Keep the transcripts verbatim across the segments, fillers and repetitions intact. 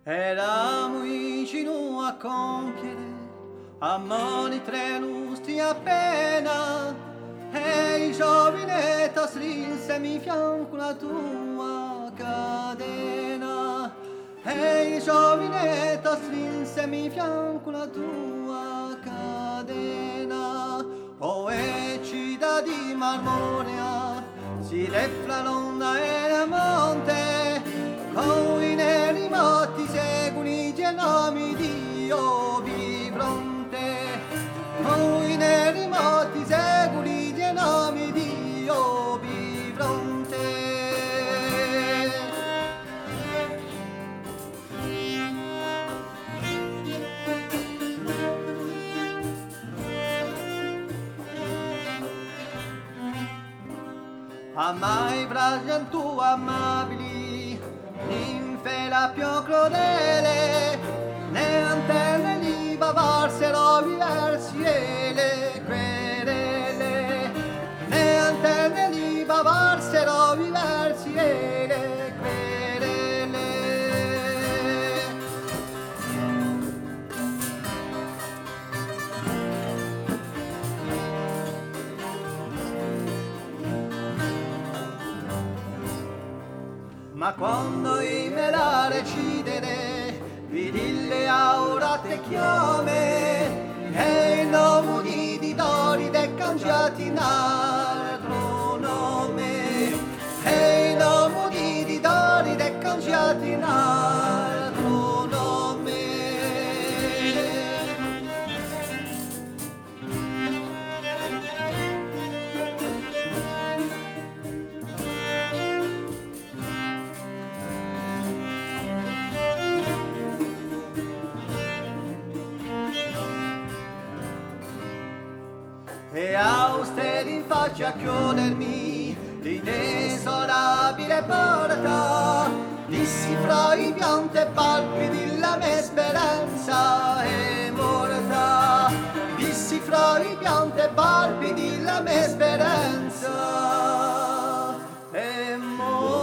Era muy vicino a compiere amori tre lustri appena, e il giovinetto strinse mi fianco la tua cadena, e il giovinetto strinse mi fianco la tua cadena. Poecida di marmorea si defla l'onda e la monte, con i neri motti seguono i genomi di Dio bifronte, con i neri motti seguono i genomi di Dio bifronte. Amai braccia tu amabili, ninfe la più crudele, ne antenne li bavarsero diversi e le querele, ne antenne li bavarsero diversi e le querele. Ma quando io me la recidere, vidille aurate chiome, e i nomi di Doride cangiati in altro nome, e i nomi di Doride cangiati in altro nome. E austeri in faccia a chiudermi l'inesorabile porta, dissi fra i pianti e palpiti la mia speranza è morta, dissi fra i pianti e palpiti la mia speranza è morta.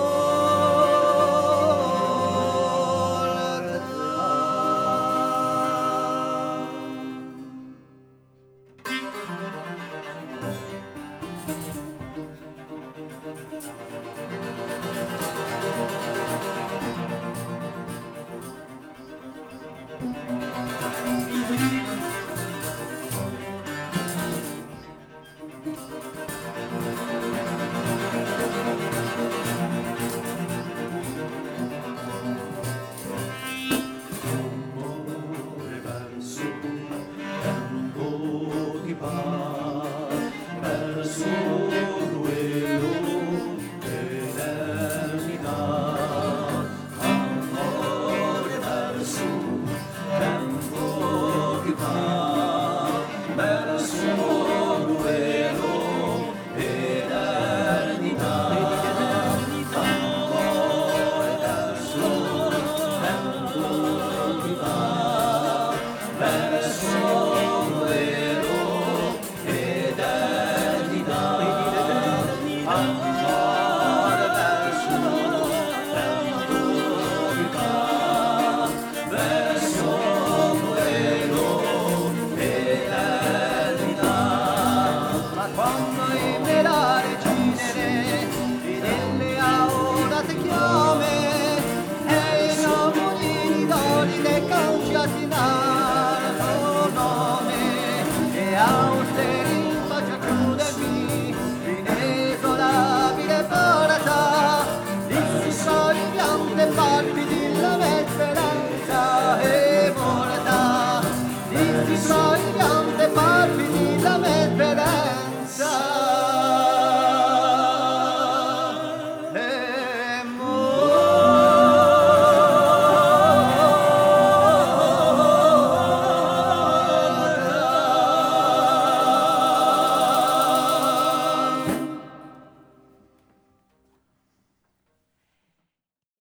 Quando io me la recidere,